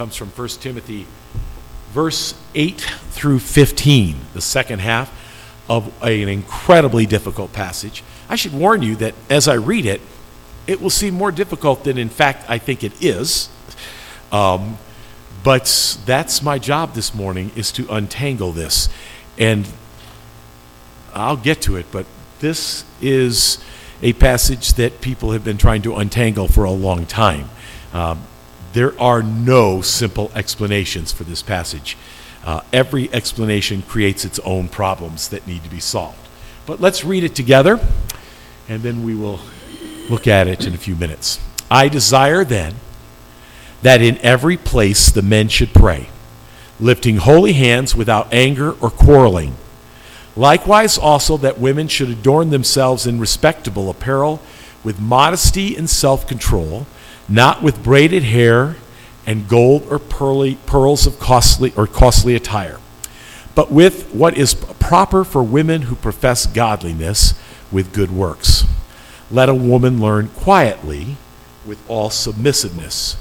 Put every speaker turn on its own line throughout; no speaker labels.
Comes from 1 Timothy, verse 8 through 15, the second half of an incredibly difficult passage. I should warn you that as I read it, it will seem more difficult than in fact I think it is. But that's my job this morning, is to untangle this. And I'll get to it, but this is a passage that people have been trying to untangle for a long time. There are no simple explanations for this passage. Every explanation creates its own problems that need to be solved. But let's read it together, and then we will look at it in a few minutes. I desire then that in every place the men should pray, lifting holy hands without anger or quarreling. Likewise also that women should adorn themselves in respectable apparel, with modesty and self-control, not with braided hair and gold or pearls of costly attire, but with what is proper for women who profess godliness with good works. Let a woman learn quietly with all submissiveness.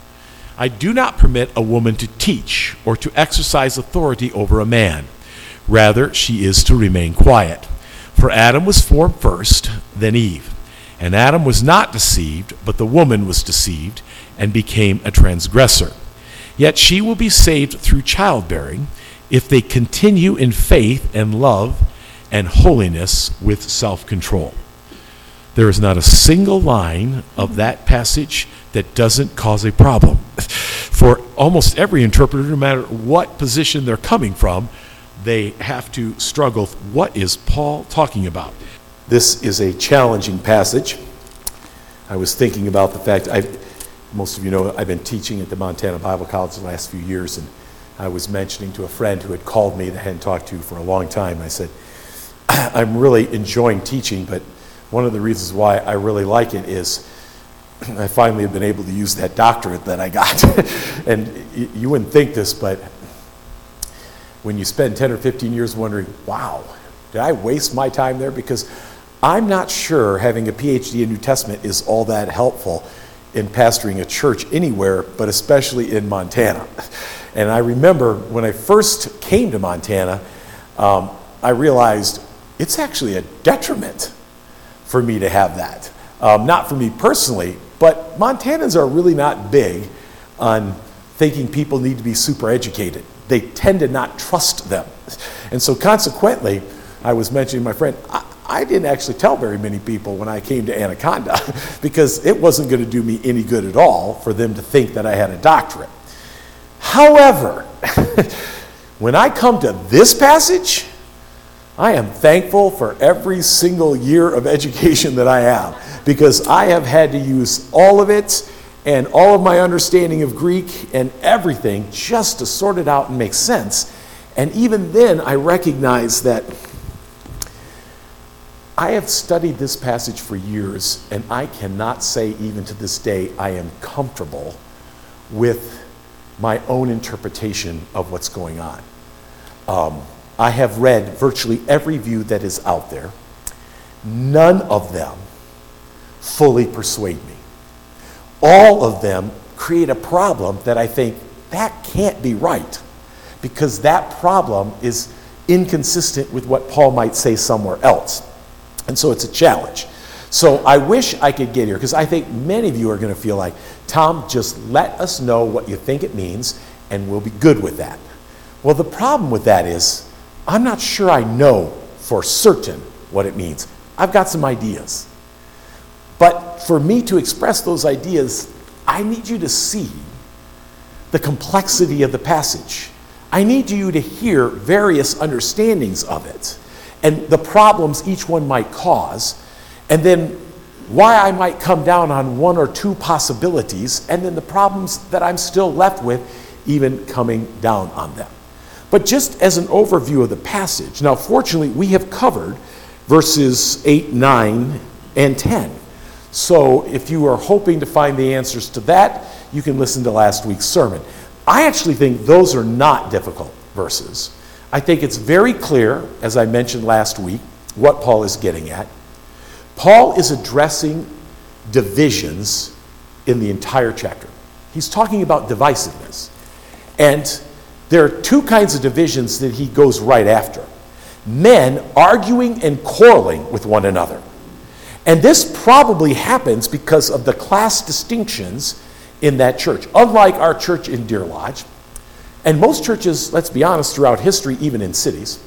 I do not permit a woman to teach or to exercise authority over a man. Rather, she is to remain quiet. For Adam was formed first, then Eve. And Adam was not deceived, but the woman was deceived and became a transgressor. Yet she will be saved through childbearing if they continue in faith and love and holiness with self-control. There is not a single line of that passage that doesn't cause a problem. For almost every interpreter, no matter what position they're coming from, they have to struggle. What is Paul talking about? This is a challenging passage. I was thinking about the fact, most of you know I've been teaching at the Montana Bible College the last few years, and I was mentioning to a friend who had called me that I hadn't talked to for a long time. I said, I'm really enjoying teaching, but one of the reasons why I really like it is I finally have been able to use that doctorate that I got. And you wouldn't think this, but when you spend 10 or 15 years wondering, wow, did I waste my time there? Because I'm not sure having a PhD in New Testament is all that helpful in pastoring a church anywhere, but especially in Montana. And I remember when I first came to Montana, I realized it's actually a detriment for me to have that. Not for me personally, but Montanans are really not big on thinking people need to be super educated. They tend to not trust them. And so consequently, I was mentioning to my friend, I didn't actually tell very many people when I came to Anaconda because it wasn't going to do me any good at all for them to think that I had a doctorate. However, when I come to this passage, I am thankful for every single year of education that I have, because I have had to use all of it and all of my understanding of Greek and everything just to sort it out and make sense. And even then, I recognize that I have studied this passage for years, and I cannot say even to this day I am comfortable with my own interpretation of what's going on. I have read virtually every view that is out there. None of them fully persuade me. All of them create a problem that I think that can't be right, because that problem is inconsistent with what Paul might say somewhere else. And so it's a challenge. So I wish I could get here, because I think many of you are going to feel like, Tom, just let us know what you think it means, and we'll be good with that. Well, the problem with that is, I'm not sure I know for certain what it means. I've got some ideas. But for me to express those ideas, I need you to see the complexity of the passage. I need you to hear various understandings of it and the problems each one might cause, and then why I might come down on one or two possibilities, and then the problems that I'm still left with even coming down on them. But just as an overview of the passage, now fortunately we have covered verses 8, 9, and 10. So if you are hoping to find the answers to that, you can listen to last week's sermon. I actually think those are not difficult verses. I think it's very clear, as I mentioned last week, what Paul is getting at. Paul is addressing divisions in the entire chapter. He's talking about divisiveness. And there are two kinds of divisions that he goes right after. Men arguing and quarreling with one another. And this probably happens because of the class distinctions in that church. Unlike our church in Deer Lodge, and most churches, let's be honest, throughout history, even in cities,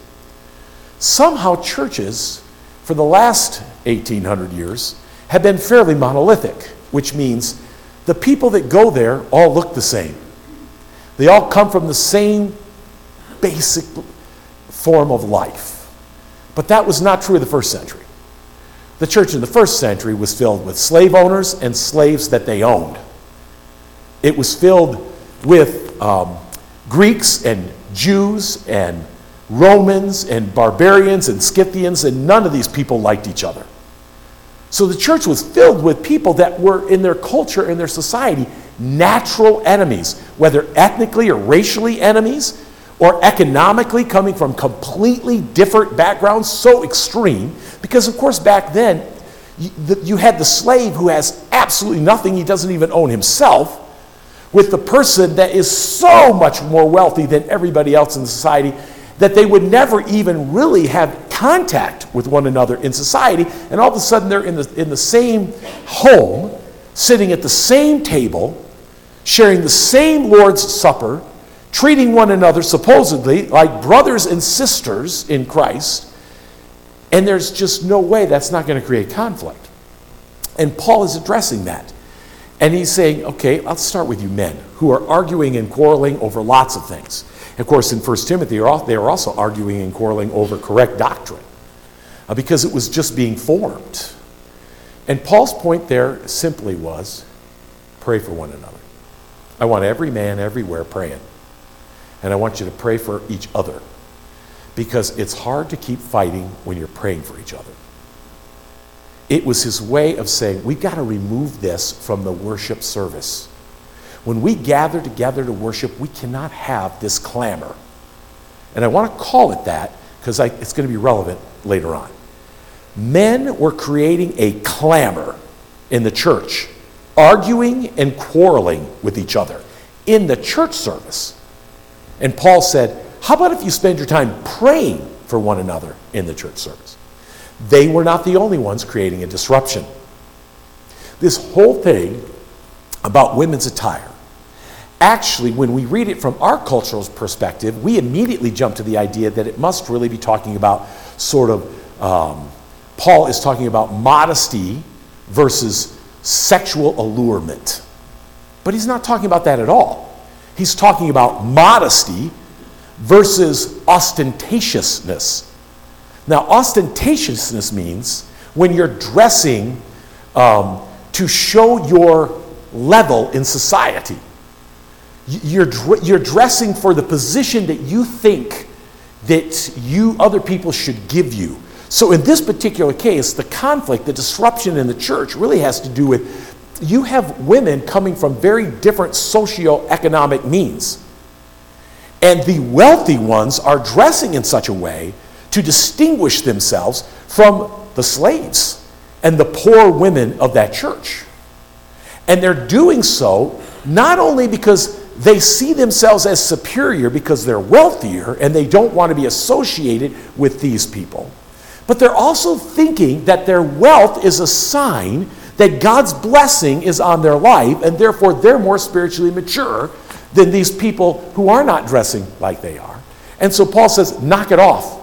somehow churches for the last 1,800 years have been fairly monolithic, which means the people that go there all look the same. They all come from the same basic form of life. But that was not true of the first century. The church in the first century was filled with slave owners and slaves that they owned. It was filled with Greeks and Jews and Romans and barbarians and Scythians, and none of these people liked each other. So the church was filled with people that were, in their culture and their society, natural enemies, whether ethnically or racially enemies, or economically coming from completely different backgrounds, so extreme, because of course back then, you had the slave who has absolutely nothing, he doesn't even own himself, with the person that is so much more wealthy than everybody else in society, that they would never even really have contact with one another in society, and all of a sudden they're in the same home, sitting at the same table, sharing the same Lord's Supper, treating one another supposedly like brothers and sisters in Christ, and there's just no way that's not going to create conflict. And Paul is addressing that. And he's saying, okay, I'll start with you men who are arguing and quarreling over lots of things. Of course, in 1 Timothy, they were also arguing and quarreling over correct doctrine because it was just being formed. And Paul's point there simply was, pray for one another. I want every man everywhere praying. And I want you to pray for each other, because it's hard to keep fighting when you're praying for each other. It was his way of saying, we've got to remove this from the worship service. When we gather together to worship, we cannot have this clamor. And I want to call it that because it's going to be relevant later on. Men were creating a clamor in the church, arguing and quarreling with each other in the church service. And Paul said, how about if you spend your time praying for one another in the church service? They were not the only ones creating a disruption. This whole thing about women's attire, actually, when we read it from our cultural perspective, we immediately jump to the idea that it must really be talking about Paul is talking about modesty versus sexual allurement. But he's not talking about that at all. He's talking about modesty versus ostentatiousness. Now, ostentatiousness means when you're dressing to show your level in society. You're dressing for the position that you think that other people should give you. So in this particular case, the conflict, the disruption in the church really has to do with, you have women coming from very different socioeconomic means. And the wealthy ones are dressing in such a way to distinguish themselves from the slaves and the poor women of that church. And they're doing so not only because they see themselves as superior because they're wealthier and they don't want to be associated with these people, but they're also thinking that their wealth is a sign that God's blessing is on their life, and therefore they're more spiritually mature than these people who are not dressing like they are. And so Paul says, knock it off.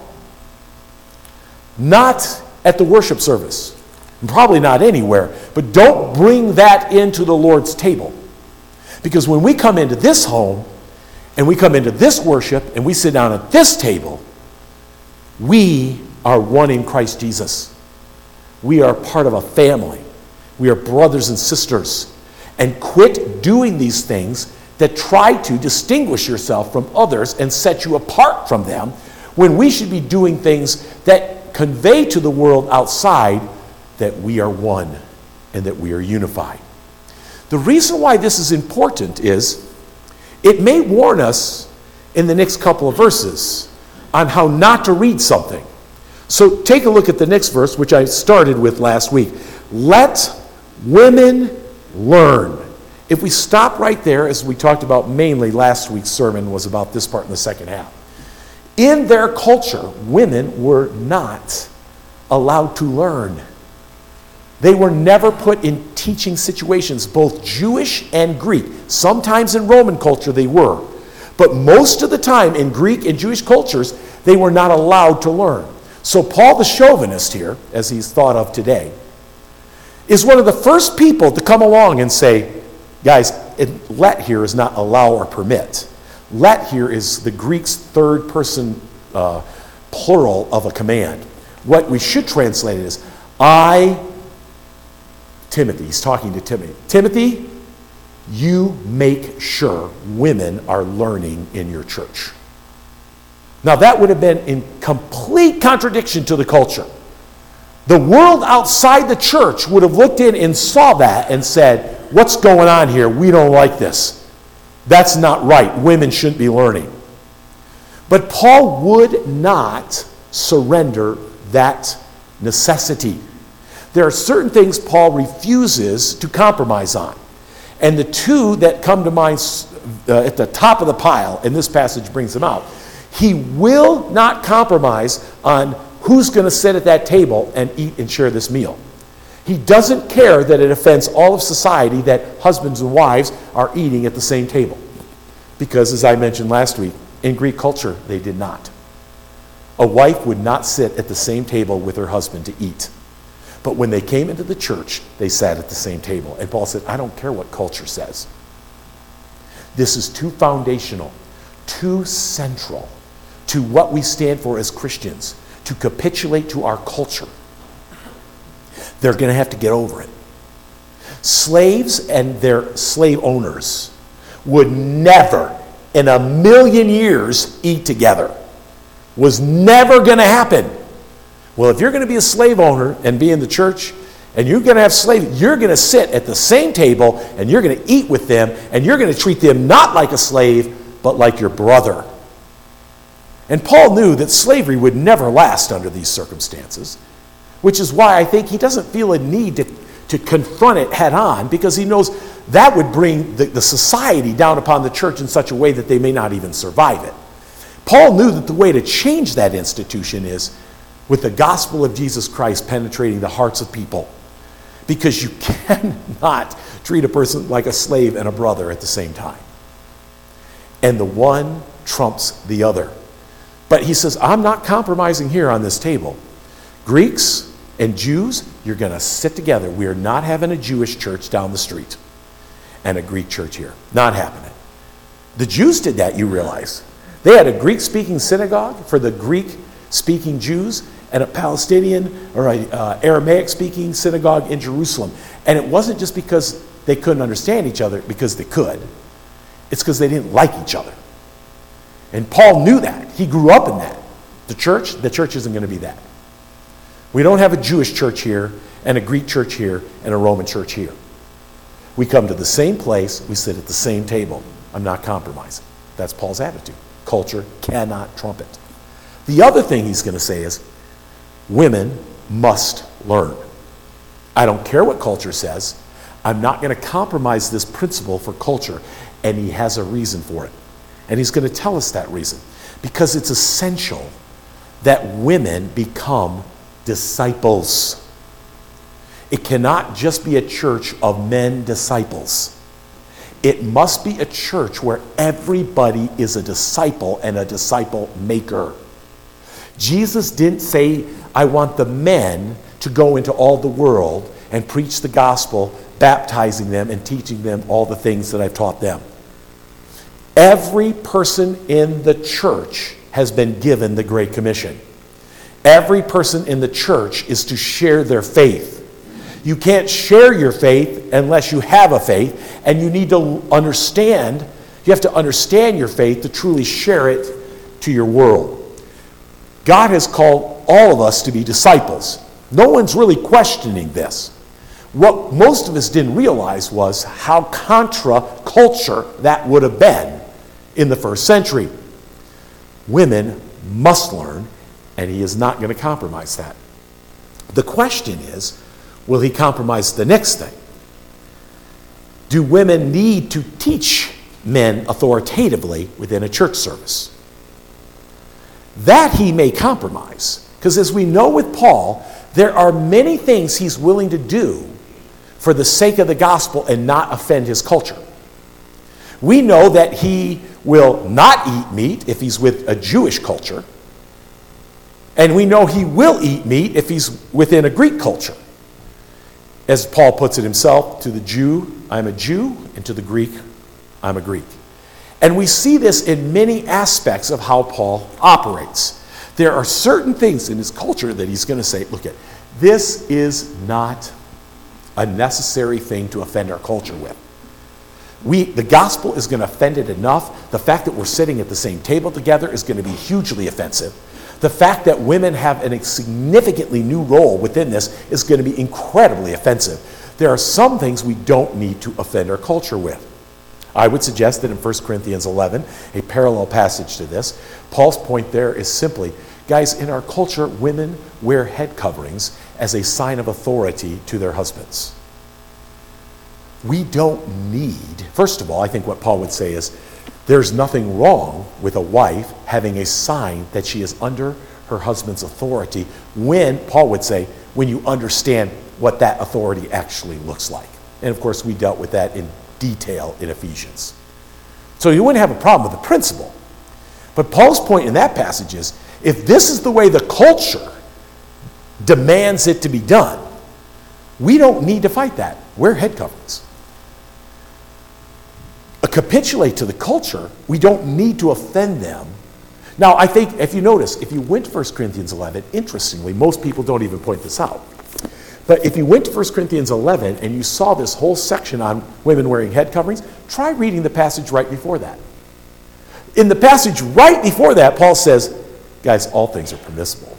Not at the worship service, probably not anywhere, but don't bring that into the Lord's table. Because when we come into this home, and we come into this worship, and we sit down at this table, we are one in Christ Jesus. We are part of a family. We are brothers and sisters. And quit doing these things that try to distinguish yourself from others and set you apart from them, when we should be doing things that convey to the world outside that we are one and that we are unified. The reason why this is important is it may warn us in the next couple of verses on how not to read something. So take a look at the next verse, which I started with last week. Let women learn If we stop right there, as we talked about mainly last week's sermon was about this part in the second half. In their culture, women were not allowed to learn. They were never put in teaching situations, both Jewish and Greek. Sometimes in Roman culture they were. But most of the time in Greek and Jewish cultures, they were not allowed to learn. So Paul the chauvinist here, as he's thought of today, is one of the first people to come along and say, guys, let here is not allow or permit. Let here is the Greek's third person plural of a command. What we should translate it is, Timothy, he's talking to Timothy. Timothy, you make sure women are learning in your church. Now that would have been in complete contradiction to the culture. The world outside the church would have looked in and saw that and said, what's going on here? We don't like this. That's not right. Women shouldn't be learning. But Paul would not surrender that necessity. There are certain things Paul refuses to compromise on. And the two that come to mind at the top of the pile, and this passage brings them out, he will not compromise on who's going to sit at that table and eat and share this meal. He doesn't care that it offends all of society that husbands and wives are eating at the same table. Because, as I mentioned last week, in Greek culture, they did not. A wife would not sit at the same table with her husband to eat. But when they came into the church, they sat at the same table. And Paul said, I don't care what culture says. This is too foundational, too central to what we stand for as Christians, to capitulate to our culture. They're going to have to get over it. Slaves and their slave owners would never in a million years eat together. Was never going to happen. Well, if you're going to be a slave owner and be in the church, and you're going to have slaves, you're going to sit at the same table, and you're going to eat with them, and you're going to treat them not like a slave, but like your brother. And Paul knew that slavery would never last under these circumstances, which is why I think he doesn't feel a need to confront it head on, because he knows that would bring the society down upon the church in such a way that they may not even survive it. Paul knew that the way to change that institution is with the gospel of Jesus Christ penetrating the hearts of people. Because you cannot treat a person like a slave and a brother at the same time. And the one trumps the other. But he says, I'm not compromising here on this table. Greeks and Jews, you're going to sit together. We are not having a Jewish church down the street and a Greek church here. Not happening. The Jews did that, you realize. They had a Greek-speaking synagogue for the Greek-speaking Jews and a Palestinian or a Aramaic-speaking synagogue in Jerusalem. And it wasn't just because they couldn't understand each other, because they could. It's because they didn't like each other. And Paul knew that. He grew up in that. The church isn't going to be that. We don't have a Jewish church here and a Greek church here and a Roman church here. We come to the same place, we sit at the same table. I'm not compromising. That's Paul's attitude. Culture cannot trump it. The other thing he's going to say is, women must learn. I don't care what culture says. I'm not going to compromise this principle for culture. And he has a reason for it. And he's going to tell us that reason. Because it's essential that women become disciples. It cannot just be a church of men disciples. It must be a church where everybody is a disciple and a disciple maker. Jesus didn't say, I want the men to go into all the world and preach the gospel, baptizing them and teaching them all the things that I've taught them. Every person in the church has been given the Great Commission. Every person in the church is to share their faith. You can't share your faith unless you have a faith, and you need to understand, you have to understand your faith to truly share it to your world. God has called all of us to be disciples. No one's really questioning this. What most of us didn't realize was how contra culture that would have been in the first century. Women must learn, and he is not going to compromise that. The question is, will he compromise the next thing? do women need to teach men authoritatively within a church service? That he may compromise, because as we know with Paul, there are many things he's willing to do for the sake of the gospel and not offend his culture. We know that he will not eat meat if he's with a Jewish culture, and we know he will eat meat if he's within a Greek culture. As Paul puts it himself, to the Jew, I'm a Jew, and to the Greek, I'm a Greek. And we see this in many aspects of how Paul operates. There are certain things in his culture that he's going to say, look at, this is not a necessary thing to offend our culture with. The gospel is going to offend it enough. The fact that we're sitting at the same table together is going to be hugely offensive. The fact that women have a significantly new role within this is going to be incredibly offensive. There are some things we don't need to offend our culture with. I would suggest that in 1 Corinthians 11, a parallel passage to this, Paul's point there is simply, guys, in our culture, women wear head coverings as a sign of authority to their husbands. We don't need, first of all, I think what Paul would say is, there's nothing wrong with a wife having a sign that she is under her husband's authority when, Paul would say, when you understand what that authority actually looks like. And of course, we dealt with that in detail in Ephesians. So you wouldn't have a problem with the principle. But Paul's point in that passage is, if this is the way the culture demands it to be done, we don't need to fight that. Wear head coverings. Capitulate to the culture. We don't need to offend them. Now, I think, if you notice, if you went to 1 Corinthians 11, interestingly, most people don't even point this out. But if you went to 1 Corinthians 11 and you saw this whole section on women wearing head coverings, try reading the passage right before that. In the passage right before that, Paul says, guys, all things are permissible.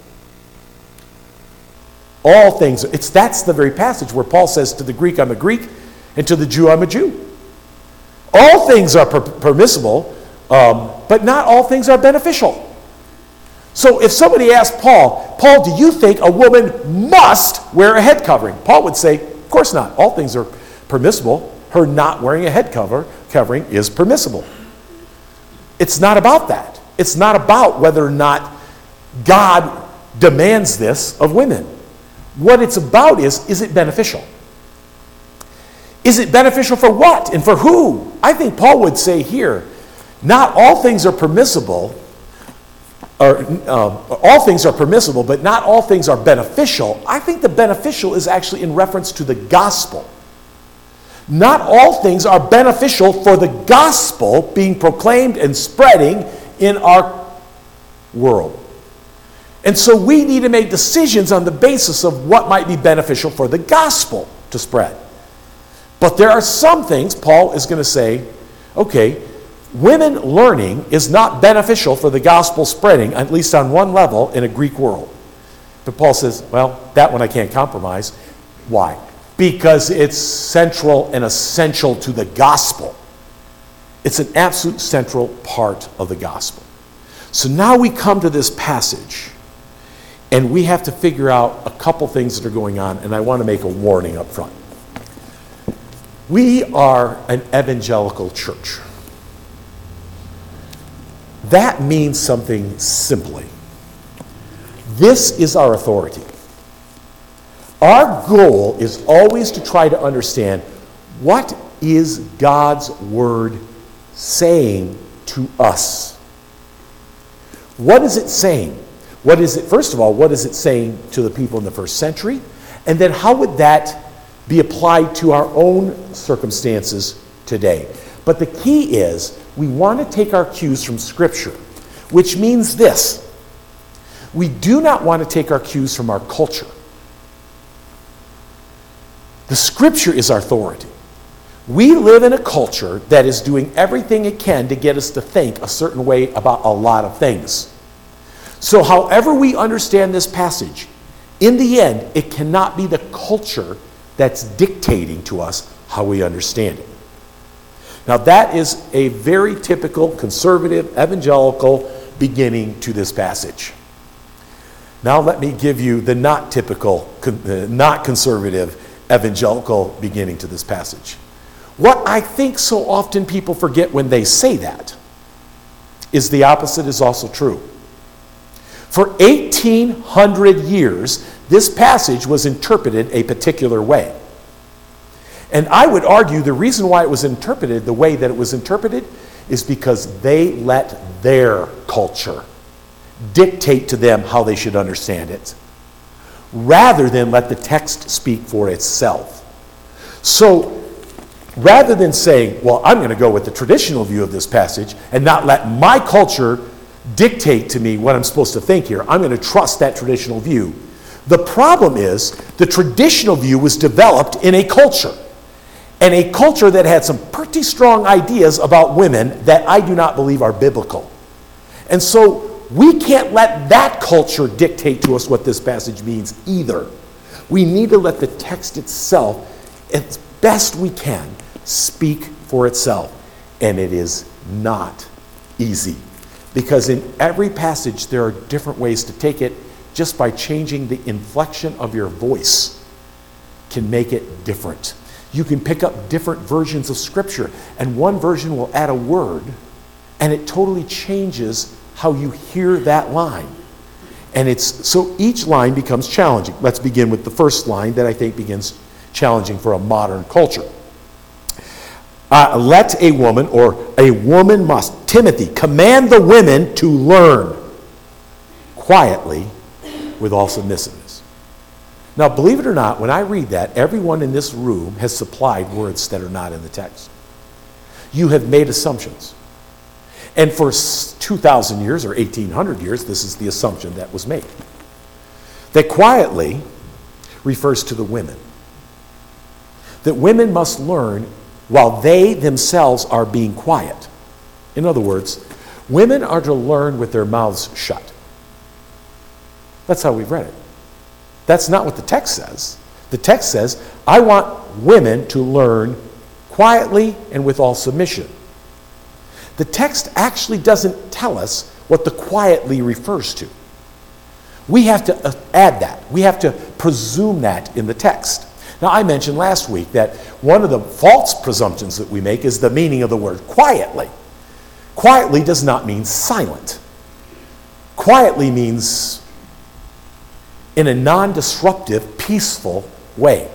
All things, that's the very passage where Paul says, to the Greek, I'm a Greek, and to the Jew, I'm a Jew. All things are permissible, but not all things are beneficial. So if somebody asked Paul, do you think a woman must wear a head covering? Paul would say, of course not. All things are permissible. Her not wearing a head covering is permissible. It's not about that. It's not about whether or not God demands this of women. What it's about is it beneficial? Is it beneficial for what and for who? I think Paul would say here, not all things are permissible, all things are permissible, but not all things are beneficial. I think the beneficial is actually in reference to the gospel. Not all things are beneficial for the gospel being proclaimed and spreading in our world. And so we need to make decisions on the basis of what might be beneficial for the gospel to spread. But there are some things, Paul is going to say, okay, women learning is not beneficial for the gospel spreading, at least on one level, in a Greek world. But Paul says, well, that one I can't compromise. Why? Because it's central and essential to the gospel. It's an absolute central part of the gospel. So now we come to this passage, and we have to figure out a couple things that are going on, and I want to make a warning up front. We are an evangelical church. That means something simply. This is our authority. Our goal is always to try to understand, what is God's word saying to us? What is it saying? First of all, what is it saying to the people in the first century? And then how would that be applied to our own circumstances today? But the key is, we want to take our cues from Scripture, which means this: we do not want to take our cues from our culture. The Scripture is our authority. We live in a culture that is doing everything it can to get us to think a certain way about a lot of things. So however we understand this passage, in the end, it cannot be the culture that's dictating to us how we understand it. Now that is a very typical conservative evangelical beginning to this passage. Now let me give you the not typical, not conservative evangelical beginning to this passage. What I think so often people forget when they say that is the opposite is also true. For 1,800 years, this passage was interpreted a particular way. And I would argue the reason why it was interpreted the way that it was interpreted is because they let their culture dictate to them how they should understand it, rather than let the text speak for itself. So, rather than saying, well, I'm going to go with the traditional view of this passage and not let my culture dictate to me what I'm supposed to think here, I'm going to trust that traditional view. The problem is the traditional view was developed in a culture, and a culture that had some pretty strong ideas about women that I do not believe are biblical. And so we can't let that culture dictate to us what this passage means either. We need to let the text itself, as best we can, speak for itself. And it is not easy, because in every passage there are different ways to take it. Just by changing the inflection of your voice can make it different. You can pick up different versions of Scripture, and one version will add a word, and it totally changes how you hear that line. And so each line becomes challenging. Let's begin with the first line that I think begins challenging for a modern culture. Let a woman, or a woman must, Timothy, command the women to learn quietly with all submissiveness. Now, believe it or not, when I read that, everyone in this room has supplied words that are not in the text. You have made assumptions. And for 2,000 years or 1,800 years, this is the assumption that was made. That quietly refers to the women. That women must learn while they themselves are being quiet. In other words, women are to learn with their mouths shut. That's how we've read it. That's not what the text says. The text says, I want women to learn quietly and with all submission. The text actually doesn't tell us what the quietly refers to. We have to add that. We have to presume that in the text. Now, I mentioned last week that one of the false presumptions that we make is the meaning of the word quietly. Quietly does not mean silent. Quietly means in a non-disruptive, peaceful way.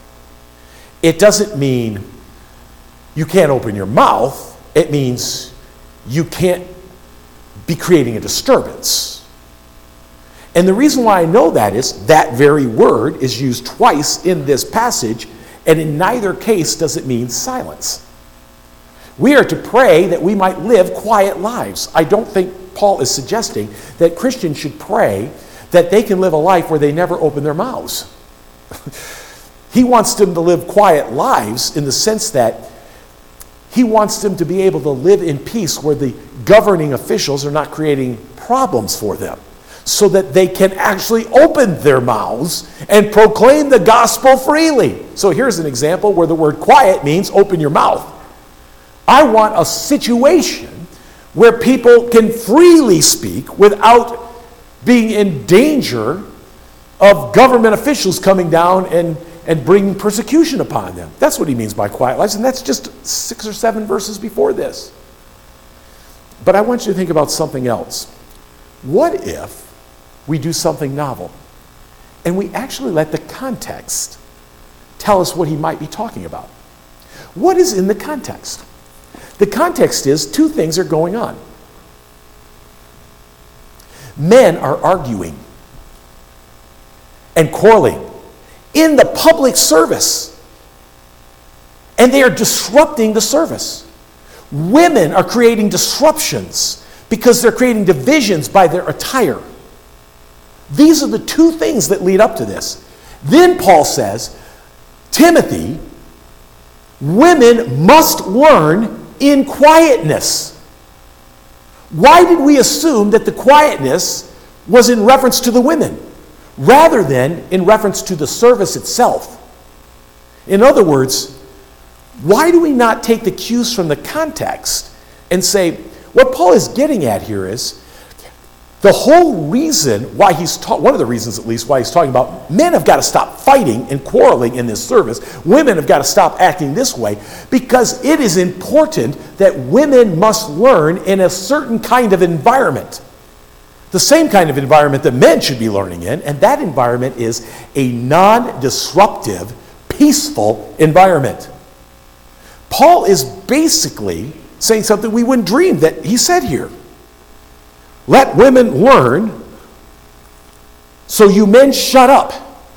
It doesn't mean you can't open your mouth. It means you can't be creating a disturbance. And the reason why I know that is that very word is used twice in this passage, and in neither case does it mean silence. We are to pray that we might live quiet lives. I don't think Paul is suggesting that Christians should pray that they can live a life where they never open their mouths. He wants them to live quiet lives in the sense that he wants them to be able to live in peace where the governing officials are not creating problems for them, so that they can actually open their mouths and proclaim the gospel freely. So here's an example where the word quiet means open your mouth. I want a situation where people can freely speak without being in danger of government officials coming down and bringing persecution upon them. That's what he means by quiet lives, and that's just 6 or 7 verses before this. But I want you to think about something else. What if we do something novel, and we actually let the context tell us what he might be talking about? What is in the context? The context is 2 things are going on. Men are arguing and quarreling in the public service, and they are disrupting the service. Women are creating disruptions because they're creating divisions by their attire. These are the 2 things that lead up to this. Then Paul says, Timothy, women must learn in quietness. Why did we assume that the quietness was in reference to the women, rather than in reference to the service itself? In other words, why do we not take the cues from the context and say, what Paul is getting at here is, The whole reason why one of the reasons at least why he's talking about men have got to stop fighting and quarreling in this service. Women have got to stop acting this way, because it is important that women must learn in a certain kind of environment. The same kind of environment that men should be learning in, and that environment is a non-disruptive, peaceful environment. Paul is basically saying something we wouldn't dream that he said here. Let women learn, so you men shut up.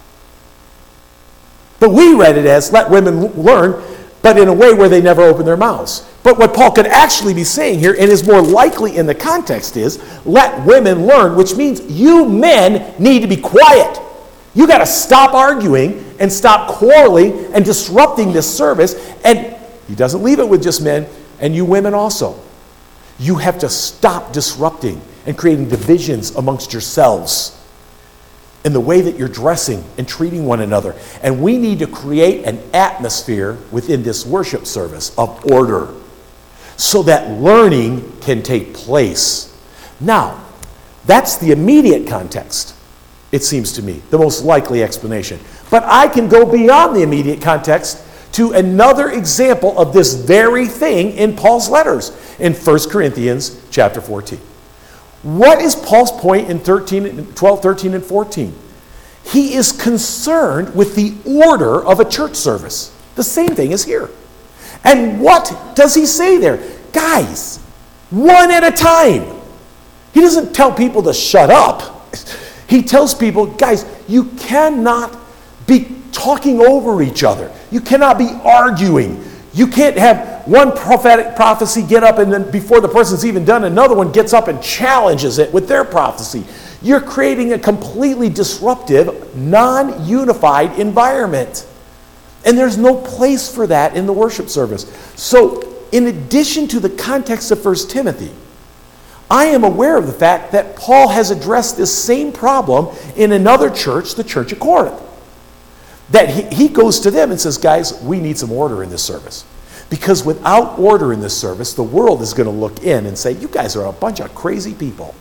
But we read it as let women learn, but in a way where they never open their mouths. But what Paul could actually be saying here, and is more likely in the context, is let women learn, which means you men need to be quiet. You got to stop arguing and stop quarreling and disrupting this service. And he doesn't leave it with just men, and you women also. You have to stop disrupting and creating divisions amongst yourselves in the way that you're dressing and treating one another. And we need to create an atmosphere within this worship service of order so that learning can take place. Now, that's the immediate context, it seems to me, the most likely explanation. But I can go beyond the immediate context to another example of this very thing in Paul's letters in 1 Corinthians chapter 14. What is Paul's point in 12, 13, and 14? He is concerned with the order of a church service. The same thing is here. And what does he say there? Guys, one at a time. He doesn't tell people to shut up. He tells people, guys, you cannot be talking over each other. You cannot be arguing. You can't have one prophetic prophecy get up and then before the person's even done, another one gets up and challenges it with their prophecy. You're creating a completely disruptive, non-unified environment. And there's no place for that in the worship service. So, in addition to the context of 1 Timothy, I am aware of the fact that Paul has addressed this same problem in another church, the church of Corinth. That he goes to them and says, guys, we need some order in this service. Because without order in this service, the world is going to look in and say, you guys are a bunch of crazy people.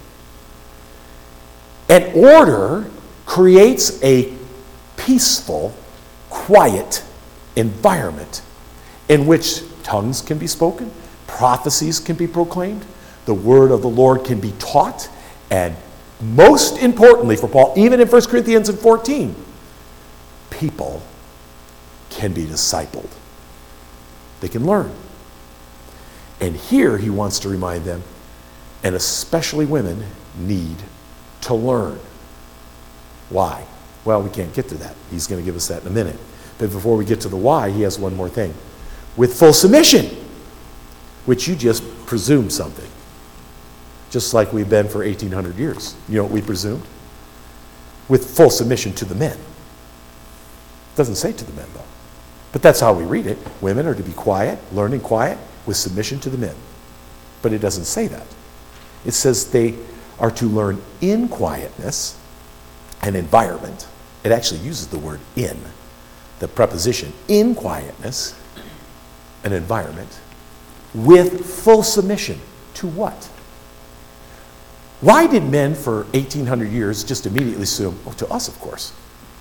And order creates a peaceful, quiet environment in which tongues can be spoken, prophecies can be proclaimed, the word of the Lord can be taught, and most importantly for Paul, even in 1 Corinthians 14, people can be discipled. They can learn. And here he wants to remind them, and especially women, need to learn. Why? Well, we can't get to that. He's going to give us that in a minute. But before we get to the why, he has one more thing. With full submission, which you just presumed something. Just like we've been for 1,800 years. You know what we presumed? With full submission to the men. It doesn't say to the men, though. But that's how we read it. Women are to be quiet, learning quiet, with submission to the men. But it doesn't say that. It says they are to learn in quietness and environment. It actually uses the word in. The preposition in quietness, an environment, with full submission to what? Why did men for 1,800 years just immediately assume, oh, to us, of course?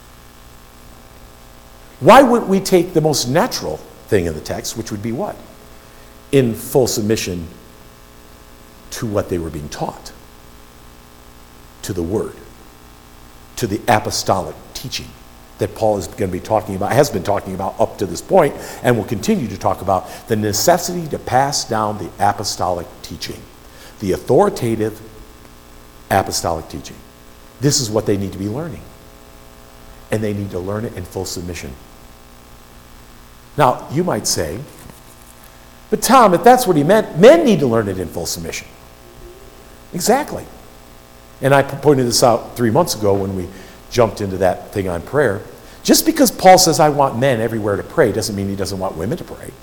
Why wouldn't we take the most natural thing in the text, which would be what? In full submission to what they were being taught, to the word, to the apostolic teaching that Paul is going to be talking about, has been talking about up to this point, and will continue to talk about the necessity to pass down the apostolic teaching, the authoritative apostolic teaching. This is what they need to be learning. And they need to learn it in full submission. Now, you might say, but Tom, if that's what he meant, men need to learn it in full submission. Exactly. And I pointed this out 3 months ago when we jumped into that thing on prayer. Just because Paul says, I want men everywhere to pray, doesn't mean he doesn't want women to pray.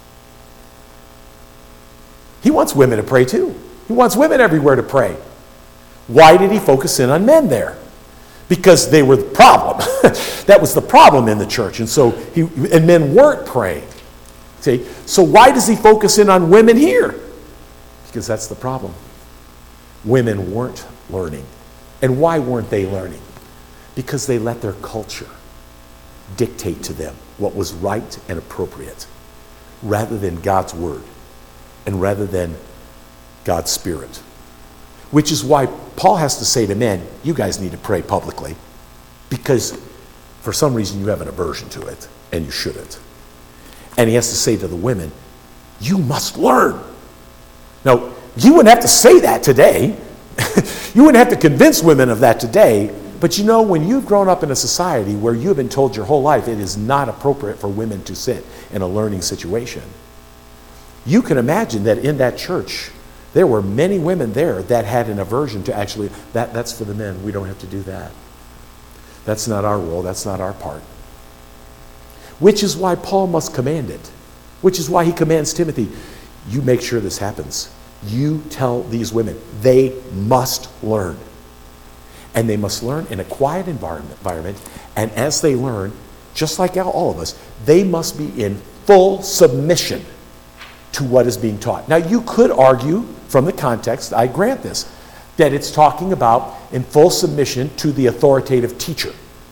He wants women to pray too. He wants women everywhere to pray. Why did he focus in on men there? Because they were the problem. That was the problem in the church. And men weren't praying. See? So why does he focus in on women here? Because that's the problem. women weren't learning. And why weren't they learning? Because they let their culture dictate to them what was right and appropriate, rather than God's word and rather than God's Spirit. Which is why Paul has to say to men, you guys need to pray publicly, because for some reason you have an aversion to it, and you shouldn't. And he has to say to the women, you must learn. Now, you wouldn't have to say that today. You wouldn't have to convince women of that today. But you know, when you've grown up in a society where you've been told your whole life it is not appropriate for women to sit in a learning situation, you can imagine that in that church, there were many women there that had an aversion to actually, that's for the men. We don't have to do that. That's not our role. That's not our part. Which is why Paul must command it. Which is why he commands Timothy, you make sure this happens. You tell these women, they must learn. And they must learn in a quiet environment. And as they learn, just like all of us, they must be in full submission to what is being taught. Now, you could argue from the context, I grant this, that it's talking about in full submission to the authoritative teacher.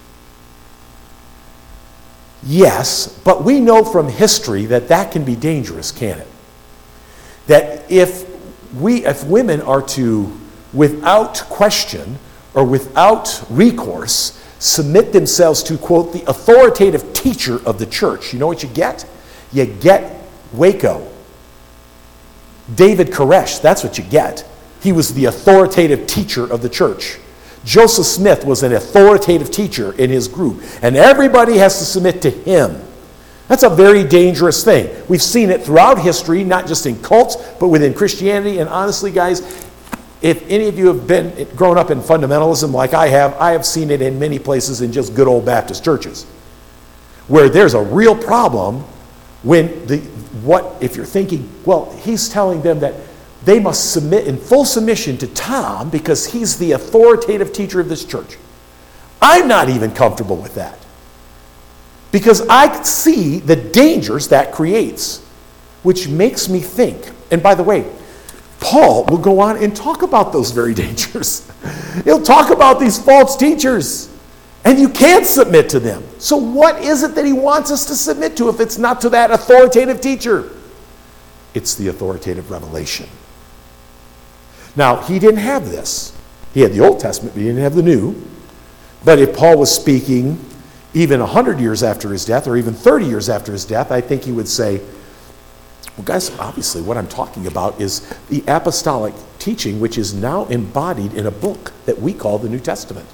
Yes, but we know from history that that can be dangerous, can't it? That if women are to, without question or without recourse, submit themselves to, quote, the authoritative teacher of the church, you know what you get? You get Waco. David Koresh, that's what you get. He was the authoritative teacher of the church. Joseph Smith was an authoritative teacher in his group, and everybody has to submit to him. That's a very dangerous thing. We've seen it throughout history, not just in cults, but within Christianity. And honestly, guys, if any of you have grown up in fundamentalism like I have seen it in many places in just good old Baptist churches, where there's a real problem when if you're thinking, well, he's telling them that they must submit in full submission to Tom because he's the authoritative teacher of this church. I'm not even comfortable with that, because I see the dangers that creates, which makes me think. And by the way, Paul will go on and talk about those very dangers. He'll talk about these false teachers, and you can't submit to them. So what is it that he wants us to submit to if it's not to that authoritative teacher? It's the authoritative revelation. Now, he didn't have this. He had the Old Testament, but he didn't have the New. But if Paul was speaking even 100 years after his death, or even 30 years after his death, I think he would say, well, guys, obviously what I'm talking about is the apostolic teaching, which is now embodied in a book that we call the New Testament.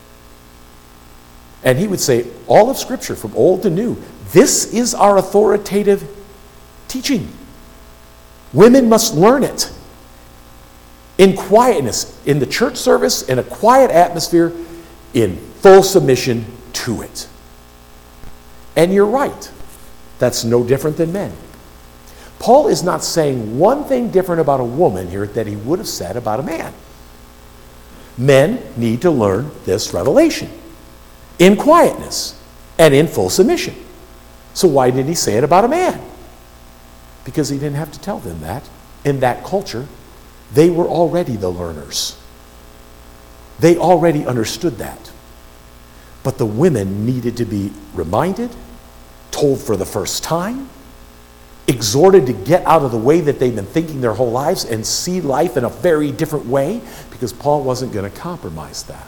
And he would say, all of Scripture, from old to new, this is our authoritative teaching. Women must learn it in quietness, in the church service, in a quiet atmosphere, in full submission to it. And you're right. That's no different than men. Paul is not saying one thing different about a woman here that he would have said about a man. Men need to learn this revelation in quietness and in full submission. So why did he say it about a man? Because he didn't have to tell them that. In that culture, they were already the learners. They already understood that. But the women needed to be reminded, told for the first time, exhorted to get out of the way that they've been thinking their whole lives and see life in a very different way, because Paul wasn't going to compromise that.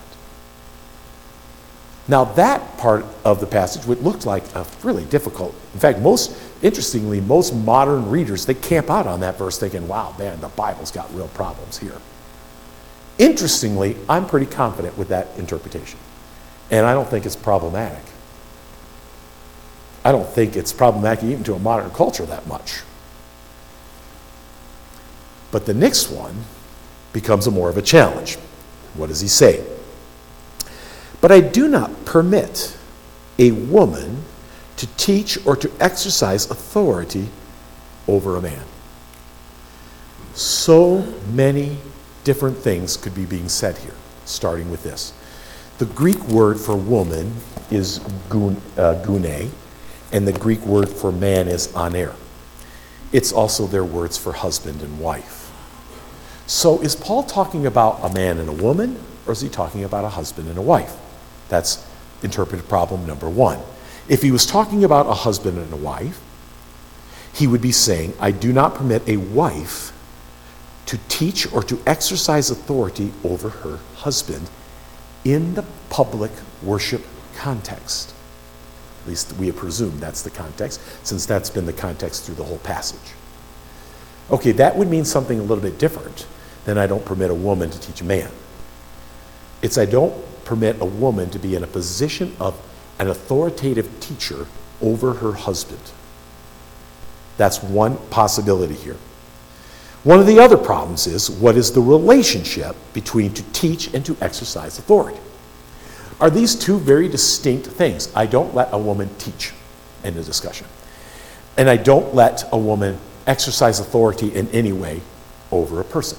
Now, that part of the passage, which looked like a really difficult, in fact, interestingly, most modern readers, they camp out on that verse thinking, wow, man, the Bible's got real problems here. Interestingly, I'm pretty confident with that interpretation. And I don't think it's problematic. I don't think it's problematic even to a modern culture that much. But the next one becomes more of a challenge. What does he say? But I do not permit a woman to teach or to exercise authority over a man. So many different things could be being said here, starting with this. The Greek word for woman is gune, and the Greek word for man is aner. It's also their words for husband and wife. So is Paul talking about a man and a woman, or is he talking about a husband and a wife? That's interpretive problem number one. If he was talking about a husband and a wife, he would be saying, I do not permit a wife to teach or to exercise authority over her husband in the public worship context. At least we presume that's the context, since that's been the context through the whole passage. Okay, that would mean something a little bit different than I don't permit a woman to teach a man. It's I don't permit a woman to be in a position of an authoritative teacher over her husband. That's one possibility here. One of the other problems is, what is the relationship between to teach and to exercise authority? Are these two very distinct things? I don't let a woman teach in a discussion. And I don't let a woman exercise authority in any way over a person.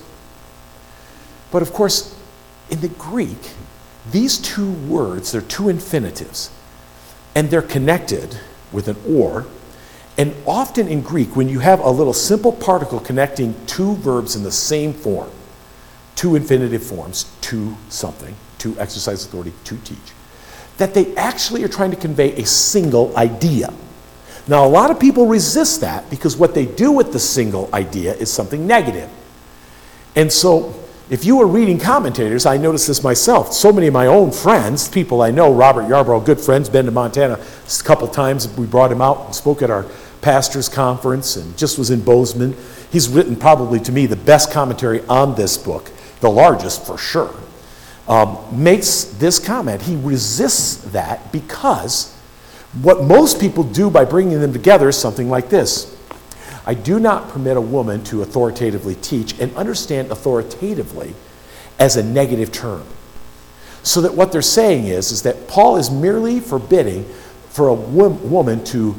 But of course, in the Greek, these two words, they're two infinitives, and they're connected with an or. And often in Greek, when you have a little simple particle connecting two verbs in the same form, two infinitive forms, to something, to exercise authority, to teach, that they actually are trying to convey a single idea. Now, a lot of people resist that because what they do with the single idea is something negative. And so, if you were reading commentators, I noticed this myself. So many of my own friends, people I know, Robert Yarbrough, good friends, been to Montana a couple times. We brought him out and spoke at our pastor's conference and just was in Bozeman. He's written probably to me the best commentary on this book, the largest for sure. Makes this comment. He resists that because what most people do by bringing them together is something like this. I do not permit a woman to authoritatively teach, and understand authoritatively as a negative term. So that what they're saying is that Paul is merely forbidding for a woman to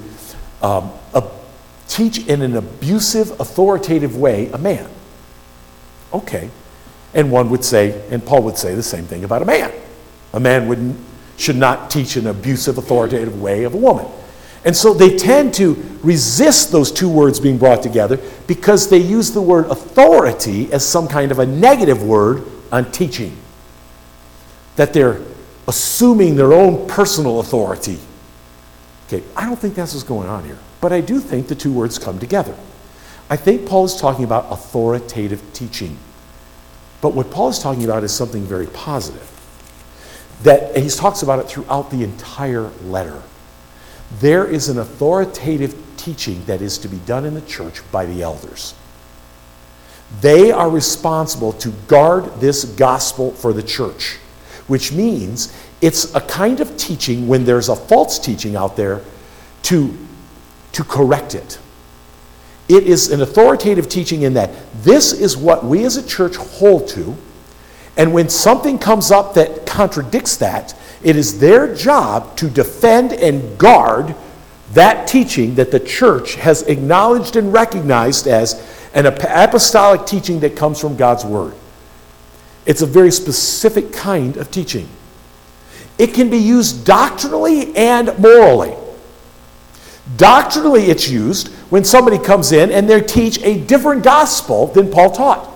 teach in an abusive, authoritative way a man. Okay. And one would say, and Paul would say the same thing about a man. A man should not teach an abusive, authoritative way of a woman. And so they tend to resist those two words being brought together because they use the word authority as some kind of a negative word on teaching. That they're assuming their own personal authority. Okay, I don't think that's what's going on here. But I do think the two words come together. I think Paul is talking about authoritative teaching. But what Paul is talking about is something very positive. And he talks about it throughout the entire letter. There is an authoritative teaching that is to be done in the church by the elders. They are responsible to guard this gospel for the church, which means it's a kind of teaching when there's a false teaching out there to correct it. It is an authoritative teaching in that this is what we as a church hold to, and when something comes up that contradicts that, it is their job to defend and guard that teaching that the church has acknowledged and recognized as an apostolic teaching that comes from God's Word. It's a very specific kind of teaching. It can be used doctrinally and morally. Doctrinally, it's used when somebody comes in and they teach a different gospel than Paul taught.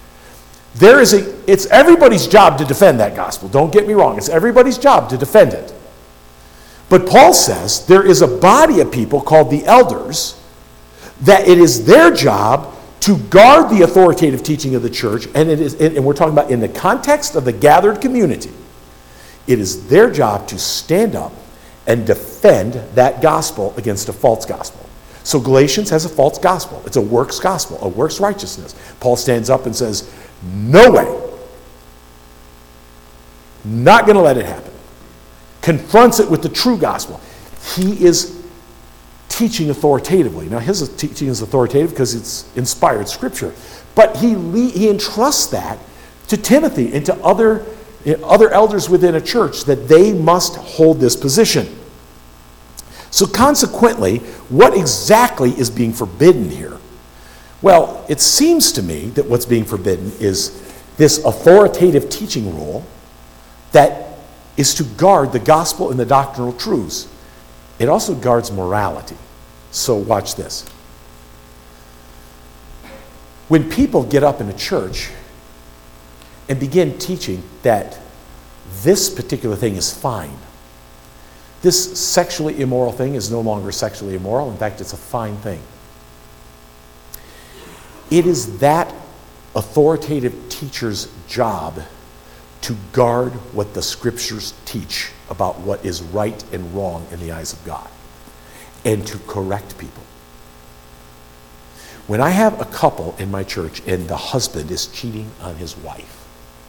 It's everybody's job to defend that gospel. Don't get me wrong. It's everybody's job to defend it. But Paul says there is a body of people called the elders that it is their job to guard the authoritative teaching of the church, and we're talking about in the context of the gathered community. It is their job to stand up and defend that gospel against a false gospel. So Galatians has a false gospel. It's a works gospel, a works righteousness. Paul stands up and says, no way. Not going to let it happen. Confronts it with the true gospel. He is teaching authoritatively. Now his teaching is authoritative because it's inspired scripture. But he entrusts that to Timothy and to other elders within a church that they must hold this position. So consequently, what exactly is being forbidden here? Well, it seems to me that what's being forbidden is this authoritative teaching rule that is to guard the gospel and the doctrinal truths. It also guards morality. So watch this. When people get up in a church and begin teaching that this particular thing is fine. This sexually immoral thing is no longer sexually immoral. In fact, it's a fine thing. It is that authoritative teacher's job to guard what the scriptures teach about what is right and wrong in the eyes of God, and to correct people. When I have a couple in my church and the husband is cheating on his wife,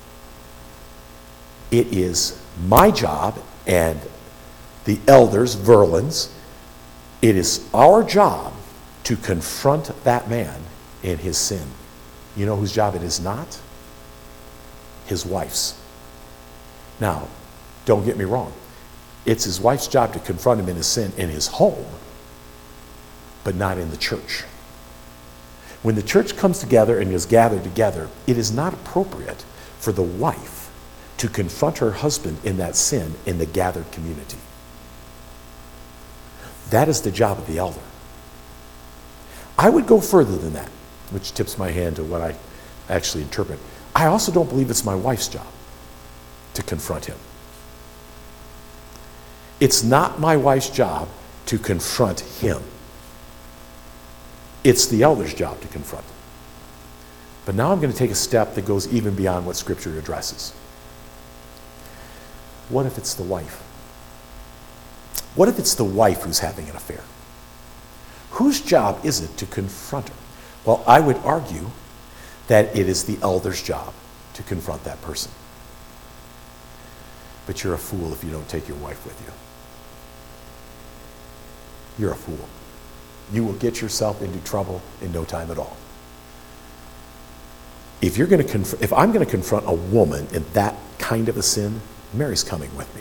it is my job and the elders, Verlin's, it is our job to confront that man in his sin. You know whose job it is not? His wife's. Now, don't get me wrong. It's his wife's job to confront him in his sin in his home, but not in the church. When the church comes together and is gathered together, it is not appropriate for the wife to confront her husband in that sin in the gathered community. That is the job of the elder. I would go further than that, which tips my hand to what I actually interpret. I also don't believe it's my wife's job to confront him. It's not my wife's job to confront him. It's the elder's job to confront him. But now I'm going to take a step that goes even beyond what Scripture addresses. What if it's the wife? What if it's the wife who's having an affair? Whose job is it to confront her? Well, I would argue that it is the elder's job to confront that person. But you're a fool if you don't take your wife with you. You're a fool. You will get yourself into trouble in no time at all. If I'm going to confront a woman in that kind of a sin, Mary's coming with me.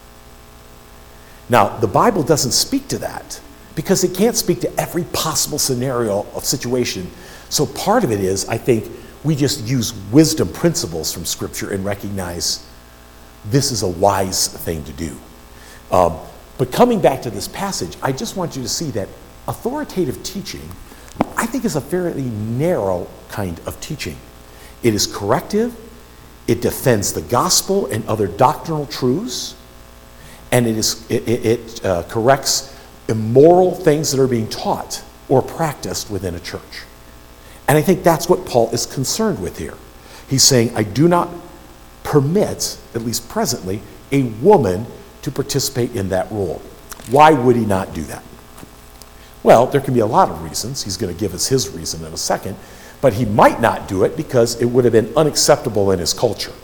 Now, the Bible doesn't speak to that because it can't speak to every possible scenario of situation. So part of it is, I think, we just use wisdom principles from Scripture and recognize this is a wise thing to do. But coming back to this passage, I just want you to see that authoritative teaching, I think, is a fairly narrow kind of teaching. It is corrective, it defends the gospel and other doctrinal truths, and it corrects immoral things that are being taught or practiced within a church. And I think that's what Paul is concerned with here. He's saying, I do not permit, at least presently, a woman to participate in that role. Why would he not do that? Well, there can be a lot of reasons. He's going to give us his reason in a second. But he might not do it because it would have been unacceptable in his culture.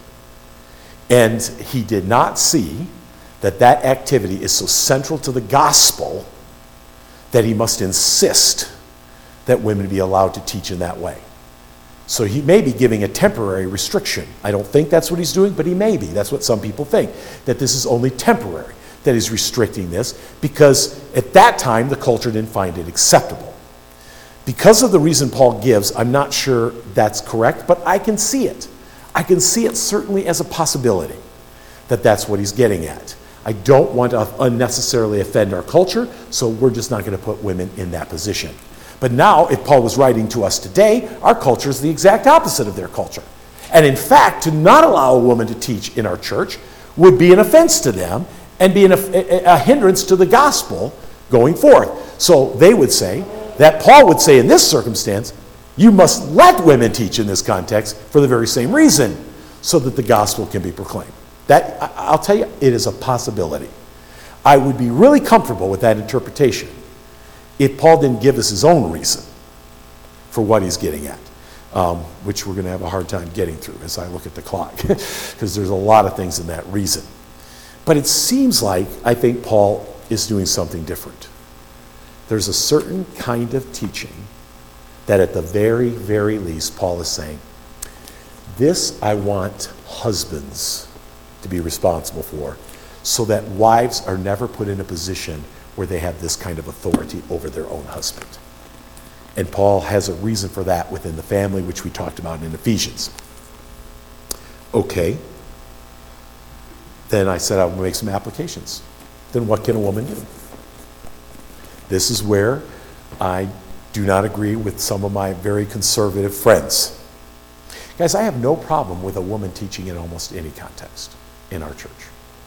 And he did not see that that activity is so central to the gospel that he must insist that women be allowed to teach in that way. So he may be giving a temporary restriction. I don't think that's what he's doing, but he may be. That's what some people think, that this is only temporary, that he's restricting this, because at that time the culture didn't find it acceptable. Because of the reason Paul gives, I'm not sure that's correct, but I can see it. I can see it certainly as a possibility that that's what he's getting at. I don't want to unnecessarily offend our culture, so we're just not going to put women in that position. But now, if Paul was writing to us today, our culture is the exact opposite of their culture. And in fact, to not allow a woman to teach in our church would be an offense to them and be a hindrance to the gospel going forth. So they would say, that Paul would say in this circumstance, you must let women teach in this context for the very same reason, so that the gospel can be proclaimed. That, I'll tell you, it is a possibility. I would be really comfortable with that interpretation if Paul didn't give us his own reason for what he's getting at, which we're going to have a hard time getting through as I look at the clock, because there's a lot of things in that reason. But it seems like, I think Paul is doing something different. There's a certain kind of teaching that at the very, very least, Paul is saying, this I want husbands to be responsible for, so that wives are never put in a position where they have this kind of authority over their own husband. And Paul has a reason for that within the family, which we talked about in Ephesians. Okay. Then I said I would make some applications. Then what can a woman do? This is where I do not agree with some of my very conservative friends. Guys, I have no problem with a woman teaching in almost any context in our church.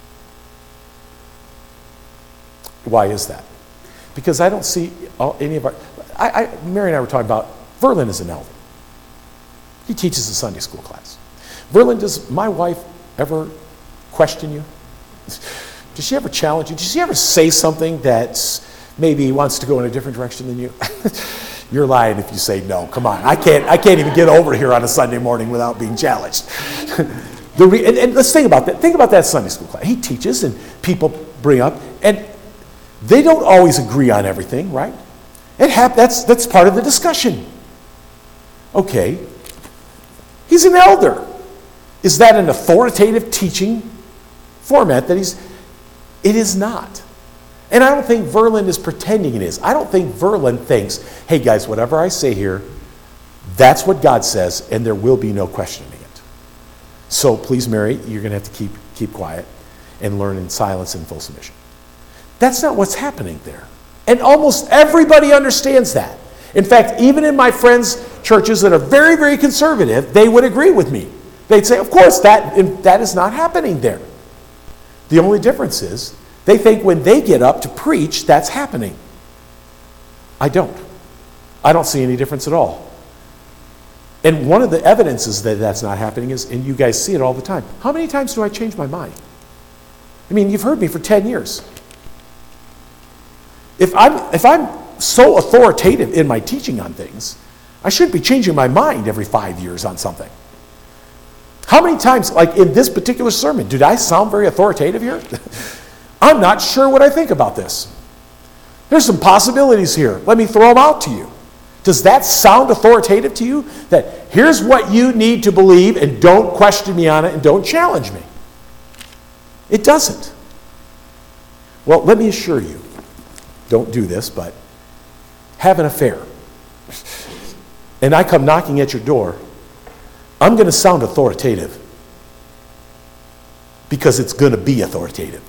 Why is that? Because I don't see any of our... Mary and I were talking about, Verlin is an elder. He teaches a Sunday school class. Verlin, does my wife ever question you? Does she ever challenge you? Does she ever say something that maybe wants to go in a different direction than you? You're lying if you say no. Come on. I can't even get over here on a Sunday morning without being challenged. And let's think about that. Think about that Sunday school class. He teaches and people bring up, and they don't always agree on everything, right? That's part of the discussion. Okay. He's an elder. Is that an authoritative teaching format that it is not. And I don't think Verlin is pretending it is. I don't think Verlin thinks, hey guys, whatever I say here, that's what God says, and there will be no questioning it. So please, Mary, you're going to have to keep quiet and learn in silence and full submission. That's not what's happening there. And almost everybody understands that. In fact, even in my friends' churches that are very, very conservative, they would agree with me. They'd say, of course, that is not happening there. The only difference is they think when they get up to preach, that's happening. I don't. I don't see any difference at all. And one of the evidences that that's not happening is, and you guys see it all the time, how many times do I change my mind? I mean, you've heard me for 10 years. If I'm so authoritative in my teaching on things, I shouldn't be changing my mind every 5 years on something. How many times, like in this particular sermon, did I sound very authoritative here? I'm not sure what I think about this. There's some possibilities here. Let me throw them out to you. Does that sound authoritative to you? That here's what you need to believe, and don't question me on it, and don't challenge me. It doesn't. Well, let me assure you, don't do this, but have an affair. And I come knocking at your door, I'm going to sound authoritative because it's going to be authoritative.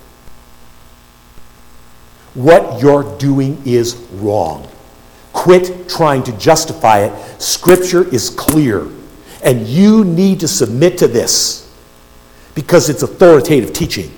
What you're doing is wrong. Quit trying to justify it. Scripture is clear, and you need to submit to this because it's authoritative teaching.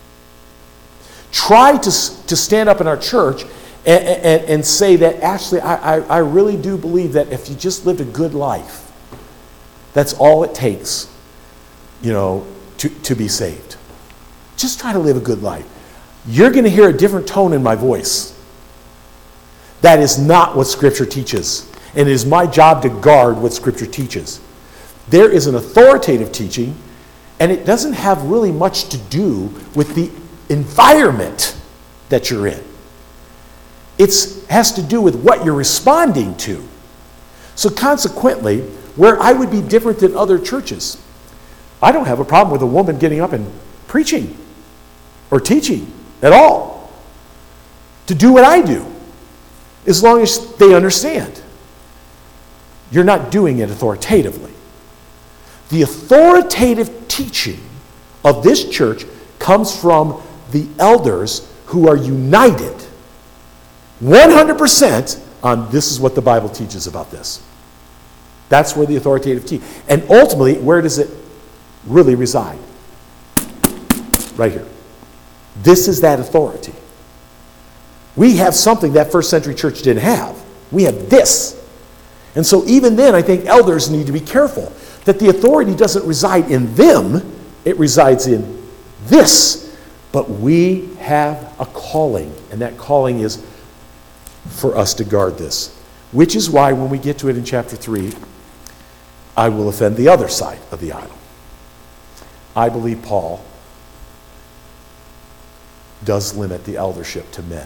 Try to stand up in our church and say that actually I really do believe that if you just lived a good life, that's all it takes, to be saved. Just try to live a good life. You're going to hear a different tone in my voice. That is not what Scripture teaches. And it is my job to guard what Scripture teaches. There is an authoritative teaching, and it doesn't have really much to do with the environment that you're in. It has to do with what you're responding to. So consequently, where I would be different than other churches, I don't have a problem with a woman getting up and preaching or teaching at all to do what I do, as long as they understand. You're not doing it authoritatively. The authoritative teaching of this church comes from the elders who are united 100% on this is what the Bible teaches about this. That's where the authoritative teaching. And ultimately, where does it really reside? Right here. This is that authority. We have something that first century church didn't have. We have this. And so even then, I think elders need to be careful that the authority doesn't reside in them, it resides in this. But we have a calling, and that calling is for us to guard this. Which is why when we get to it in chapter 3, I will offend the other side of the aisle. I believe Paul does limit the eldership to men.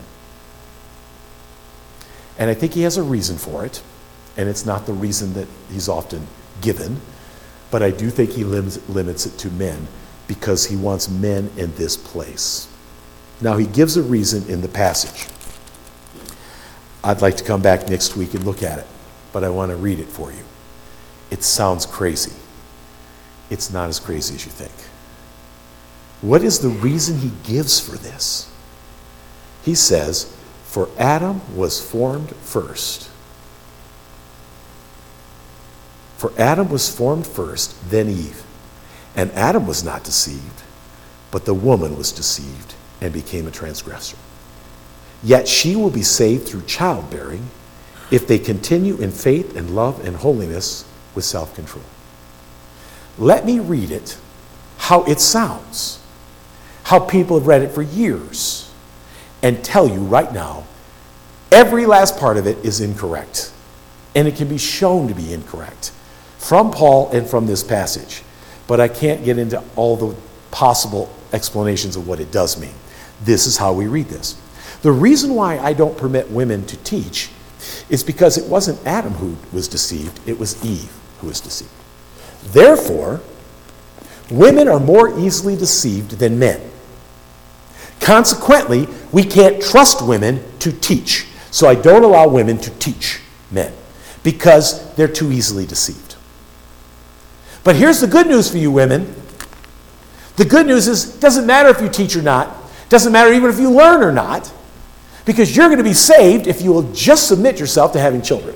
And I think he has a reason for it, and it's not the reason that he's often given, but I do think he limits it to men because he wants men in this place. Now, he gives a reason in the passage. I'd like to come back next week and look at it, but I want to read it for you. It sounds crazy. It's not as crazy as you think. What is the reason he gives for this? He says, for Adam was formed first.
For Adam was formed first, then Eve. And Adam was not deceived, but the woman was deceived and became a transgressor. Yet she will be saved through childbearing if they continue in faith and love and holiness with self-control. Let me read it how it sounds, how people have read it for years, and tell you right now, every last part of it is incorrect. And it can be shown to be incorrect from Paul and from this passage. But I can't get into all the possible explanations of what it does mean. This is how we read this. The reason why I don't permit women to teach is because it wasn't Adam who was deceived, it was Eve who was deceived. Therefore, women are more easily deceived than men. Consequently, we can't trust women to teach. So I don't allow women to teach men because they're too easily deceived. But here's the good news for you women. The good news is it doesn't matter if you teach or not. It doesn't matter even if you learn or not, because you're going to be saved if you will just submit yourself to having children.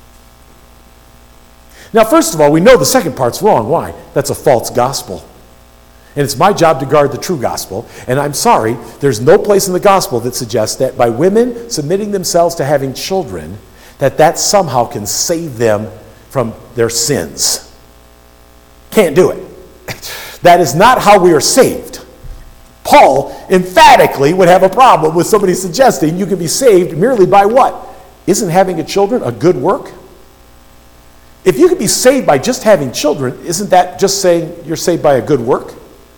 Now, first of all, we know the second part's wrong. Why? That's a false gospel. And it's my job to guard the true gospel. And I'm sorry, there's no place in the gospel that suggests that by women submitting themselves to having children, that somehow can save them from their sins. Can't do it. That is not how we are saved. Paul emphatically would have a problem with somebody suggesting you can be saved merely by what? Isn't having a children a good work? If you can be saved by just having children, isn't that just saying you're saved by a good work?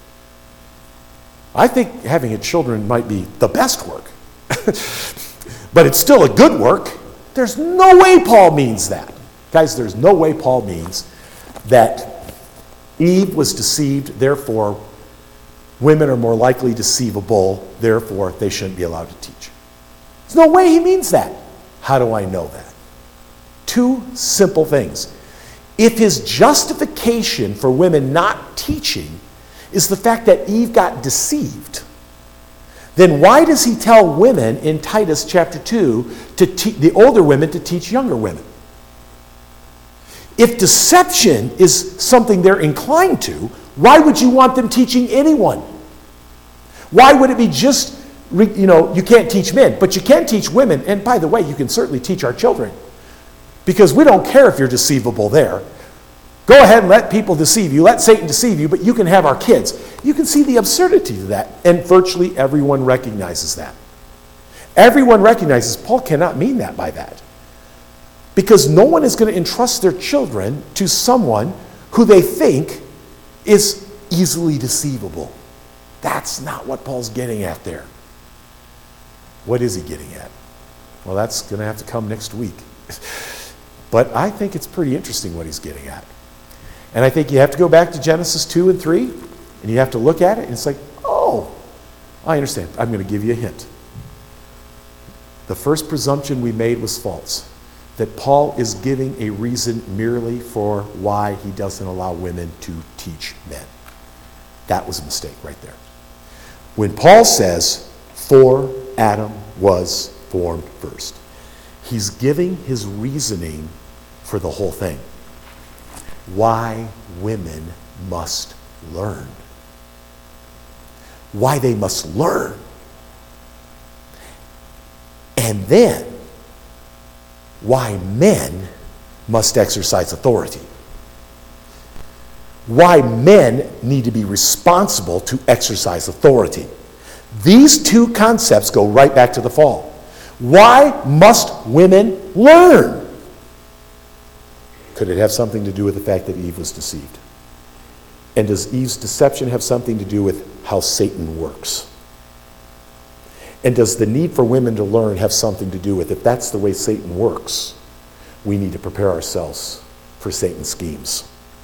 I think having a children might be the best work. But it's still a good work. There's no way Paul means that. Guys, there's no way Paul means that Eve was deceived, therefore women are more likely deceivable, therefore they shouldn't be allowed to teach. There's no way he means that. How do I know that? Two simple things. If his justification for women not teaching is the fact that Eve got deceived, then why does he tell women in Titus chapter 2 to the older women to teach younger women? If deception is something they're inclined to, why would you want them teaching anyone? Why would it be just, you can't teach men, but you can teach women. And by the way, you can certainly teach our children. Because we don't care if you're deceivable there. Go ahead and let people deceive you. Let Satan deceive you, but you can have our kids. You can see the absurdity of that. And virtually everyone recognizes that. Everyone recognizes Paul cannot mean that by that. Because no one is going to entrust their children to someone who they think is easily deceivable. That's not what Paul's getting at there. What is he getting at? Well, that's going to have to come next week. But I think it's pretty interesting what he's getting at. And I think you have to go back to Genesis 2 and 3, and you have to look at it, and it's like, oh, I understand. I'm going to give you a hint. The first presumption we made was false. That Paul is giving a reason merely for why he doesn't allow women to teach men. That was a mistake right there. When Paul says, for Adam was formed first, he's giving his reasoning for the whole thing. Why women must learn. Why they must learn. And then, why men must exercise authority. Why men need to be responsible to exercise authority. These two concepts go right back to the fall. Why must women learn? Could it have something to do with the fact that Eve was deceived? And does Eve's deception have something to do with how Satan works? And does the need for women to learn have something to do with, if that's the way Satan works, we need to prepare ourselves for Satan's schemes?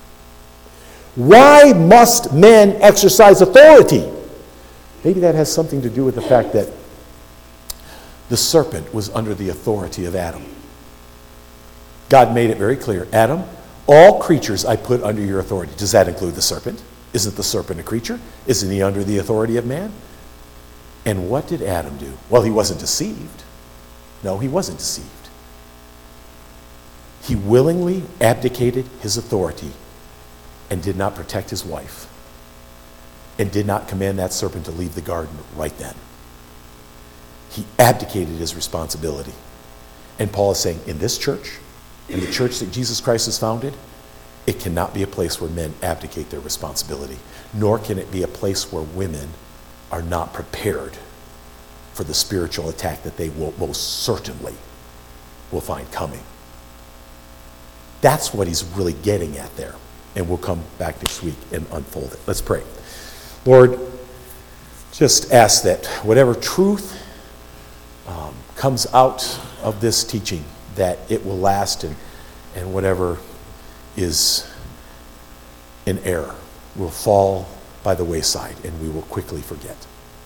Why must men exercise authority? Maybe that has something to do with the fact that the serpent was under the authority of Adam. God made it very clear, Adam, all creatures I put under your authority. Does that include the serpent? Isn't the serpent a creature? Isn't he under the authority of man? And what did Adam do? Well, he wasn't deceived. No, he wasn't deceived. He willingly abdicated his authority and did not protect his wife and did not command that serpent to leave the garden right then. He abdicated his responsibility. And Paul is saying, in this church, in the church that Jesus Christ has founded, it cannot be a place where men abdicate their responsibility, nor can it be a place where women are not prepared for the spiritual attack that they will most certainly will find coming. That's what he's really getting at there. And we'll come back next week and unfold it. Let's pray. Lord, just ask that whatever truth comes out of this teaching, that it will last, and whatever is in error will fall by the wayside and we will quickly forget.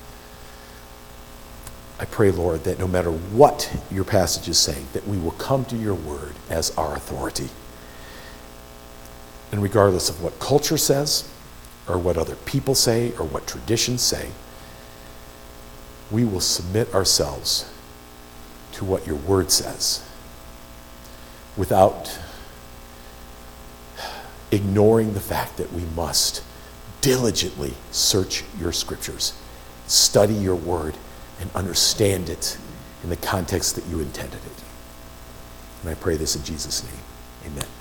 I pray, Lord, that no matter what your passage is saying, that we will come to your word as our authority. And regardless of what culture says, or what other people say, or what traditions say, we will submit ourselves to what your word says without ignoring the fact that we must diligently search your scriptures, study your word, and understand it in the context that you intended it. And I pray this in Jesus' name. Amen.